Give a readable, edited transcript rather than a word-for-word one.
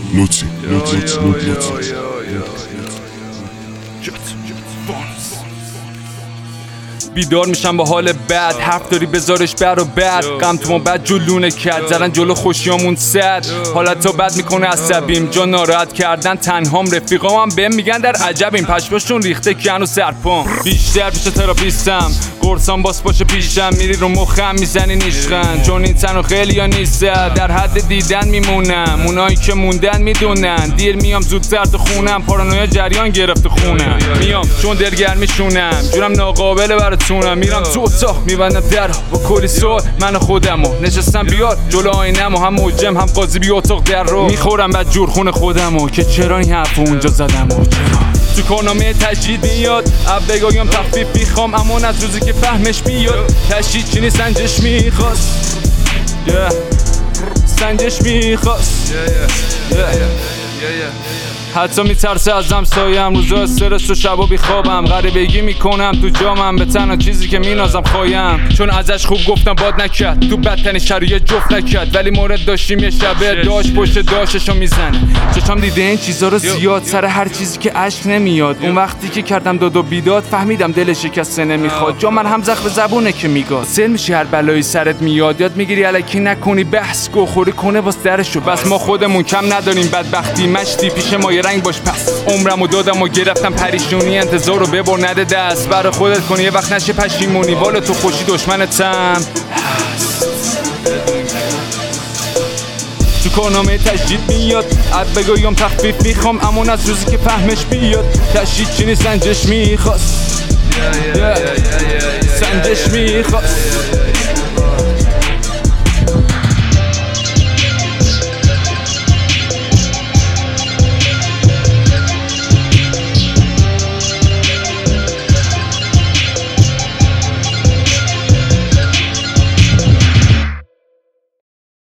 نوتی بیدار میشم با حال بد، حرف داری بذارش بر و بد، غم تو ما بد جلونه کرد، زدن جلو خوشیامون صد، حالت تا بد میکنه عصبیم، جا ناراحت کردن تنهام، رفیقام هم بهم میگن در عجبیم، پشماشون ریخته که هنو سرپام، بیشتر پیش تراپیستم، قرصام باس باشه پیشم، میری رو مخم میزنی نیشخن، چون این تنو خیلی ها نیسته، در حد دیدن میمونم، اونایی که موندن میدونن، دیر میام زودتر تو خونم، پارانویا جریان گرفته خونم، میام چون دلگرمیشونم، جورم ناقابله براتونم، میرم تو اتاق میبندم در با کلی سوال، من خودمو نشستم بیار جلو آینمو، هم موجم هم قاضی بی اتاق در رو میخورم بعد جور خون خودمو، که چرا این حرف اونجا زدمو، چرا تو کارنامه تجدید میاد، بگایم تخفیف میخوام، اما از روزی که فهمش بیاد، تشدید چینی سنجش میخواست، سنجش میخواست، حتی میترسه ازم سایم، روزا استرس و شبا بیخوابم، غریبگی میکنم تو جامم، به تنها چیزی که مینازم خوایم، چون ازش خوب گفتم باد نکرد، تو بدترین شرایط جفت نکرد، ولی مورد داشتیم یه شبه داشت پشت داشتشو میزنه، چشم دیده این چیزا رو زیاد، سر هر چیزی که اشک نمیاد، اون وقتی که کردم داد و بیداد فهمیدم دلش شکسته نمیخواد، جا من هم زخم زبونه که میگاد، سل میشی هر بلایی سرت میاد، یاد میگیری الکی نکنی بحث گوخوری کنه باز درشو، بس ما خودمون کم نداریم بدبختی مشتی پیش ما رنگ باش، پس عمرمو دادم و گرفتم پریشونی، انتظار رو ببر نده دست، برای خودت کنی یه وقت نشه پشیمونی، والا تو خوشی دشمنتم هست. تو کارنامه تجدید میاد، بگایم تخفیف میخوام، اما از روزی که فهمش بیاد، تشدید چینی سنجش میخواست، سنجش میخواست.